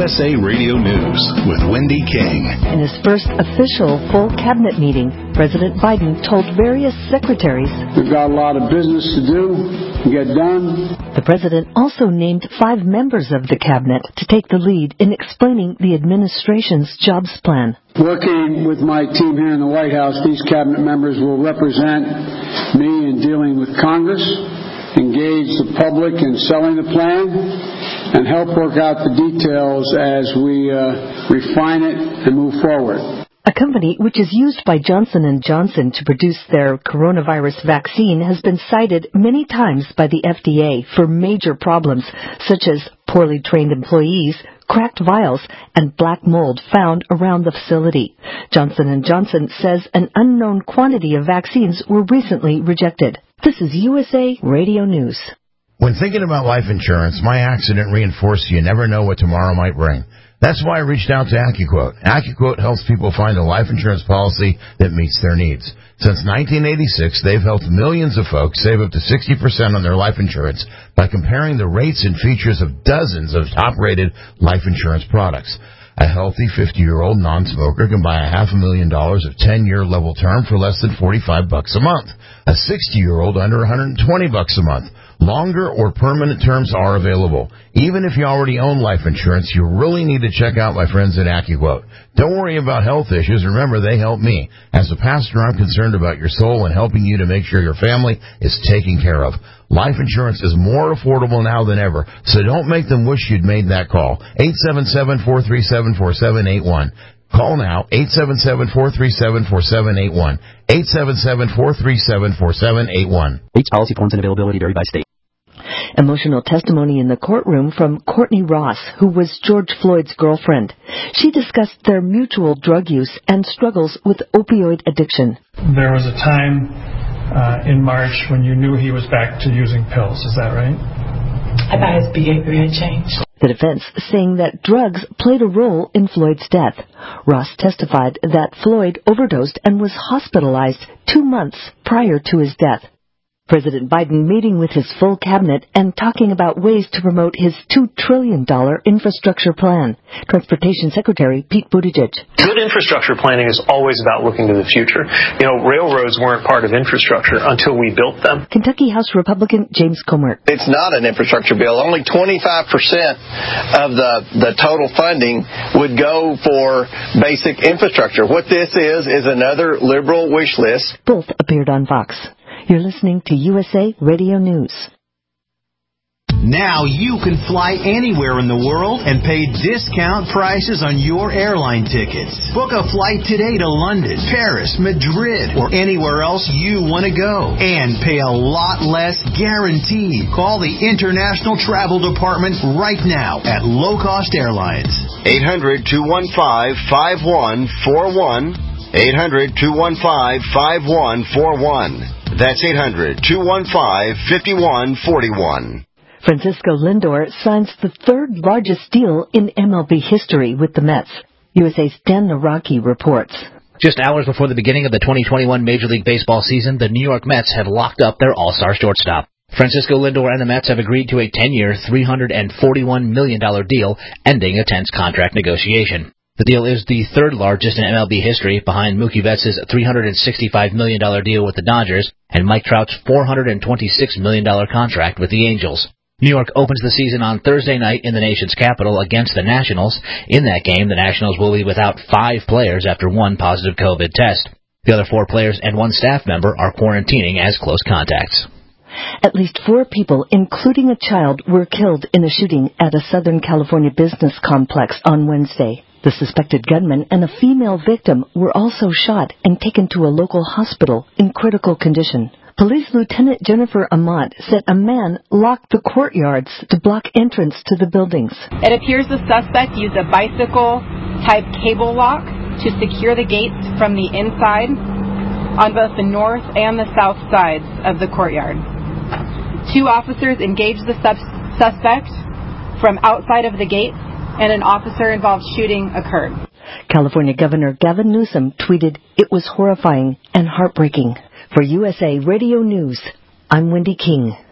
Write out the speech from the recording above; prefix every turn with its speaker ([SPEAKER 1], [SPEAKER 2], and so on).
[SPEAKER 1] USA Radio News with Wendy King.
[SPEAKER 2] In his first official full cabinet meeting, President Biden told various secretaries,
[SPEAKER 3] "We've got a lot of business to do and get done."
[SPEAKER 2] The president also named 5 members of the cabinet to take the lead in explaining the administration's jobs plan.
[SPEAKER 3] Working with my team here in the White House, these cabinet members will represent me in dealing with Congress, engage the public in selling the plan, and help work out the details as we refine it and move forward.
[SPEAKER 2] A company which is used by Johnson & Johnson to produce their coronavirus vaccine has been cited many times by the FDA for major problems such as poorly trained employees, cracked vials, and black mold found around the facility. Johnson & Johnson says an unknown quantity of vaccines were recently rejected. This is USA Radio News.
[SPEAKER 4] When thinking about life insurance, my accident reinforced you never know what tomorrow might bring. That's why I reached out to AccuQuote. AccuQuote helps people find a life insurance policy that meets their needs. Since 1986, they've helped millions of folks save up to 60% on their life insurance by comparing the rates and features of dozens of top-rated life insurance products. A healthy 50-year-old non-smoker can buy $500,000 of 10-year level term for less than $45 a month. A 60-year-old under $120 a month. Longer or permanent terms are available. Even if you already own life insurance, you really need to check out my friends at AccuQuote. Don't worry about health issues. Remember, they help me. As a pastor, I'm concerned about your soul and helping you to make sure your family is taken care of. Life insurance is more affordable now than ever, so don't make them wish you'd made that call. 877-437-4781. Call now, 877-437-4781. 877-437-4781.
[SPEAKER 5] Each policy forms and availability vary by state.
[SPEAKER 2] Emotional testimony in the courtroom from Courtney Ross, who was George Floyd's girlfriend. She discussed their mutual drug use and struggles with opioid addiction.
[SPEAKER 6] There was a time in March when you knew he was back to using pills. Is that right?
[SPEAKER 7] I thought his behavior had changed.
[SPEAKER 2] The defense saying that drugs played a role in Floyd's death. Ross testified that Floyd overdosed and was hospitalized 2 months prior to his death. President Biden meeting with his full cabinet and talking about ways to promote his $2 trillion infrastructure plan. Transportation Secretary Pete Buttigieg.
[SPEAKER 8] Good infrastructure planning is always about looking to the future. You know, railroads weren't part of infrastructure until we built them.
[SPEAKER 2] Kentucky House Republican James Comer.
[SPEAKER 9] It's not an infrastructure bill. Only 25% of the total funding would go for basic infrastructure. What this is another liberal wish list.
[SPEAKER 2] Both appeared on Fox. You're listening to USA Radio News.
[SPEAKER 10] Now you can fly anywhere in the world and pay discount prices on your airline tickets. Book a flight today to London, Paris, Madrid, or anywhere else you want to go. And pay a lot less guaranteed. Call the International Travel Department right now at Low Cost Airlines.
[SPEAKER 9] 800-215-5141. 800-215-5141. That's 800-215-5141.
[SPEAKER 2] Francisco Lindor signs the third largest deal in MLB history with the Mets. USA's Dan Naraki reports.
[SPEAKER 11] Just hours before the beginning of the 2021 Major League Baseball season, the New York Mets have locked up their all-star shortstop. Francisco Lindor and the Mets have agreed to a 10-year, $341 million deal, ending a tense contract negotiation. The deal is the third largest in MLB history, behind Mookie Betts' $365 million deal with the Dodgers and Mike Trout's $426 million contract with the Angels. New York opens the season on Thursday night in the nation's capital against the Nationals. In that game, the Nationals will be without 5 players after 1 positive COVID test. The other 4 players and 1 staff member are quarantining as close contacts.
[SPEAKER 2] At least 4 people, including a child, were killed in a shooting at a Southern California business complex on Wednesday. The suspected gunman and a female victim were also shot and taken to a local hospital in critical condition. Police Lieutenant Jennifer Amott said a man locked the courtyards to block entrance to the buildings.
[SPEAKER 12] It appears the suspect used a bicycle-type cable lock to secure the gates from the inside on both the north and the south sides of the courtyard. 2 officers engaged the suspect from outside of the gates, and an officer-involved shooting occurred.
[SPEAKER 2] California Governor Gavin Newsom tweeted, "It was horrifying and heartbreaking." For USA Radio News, I'm Wendy King.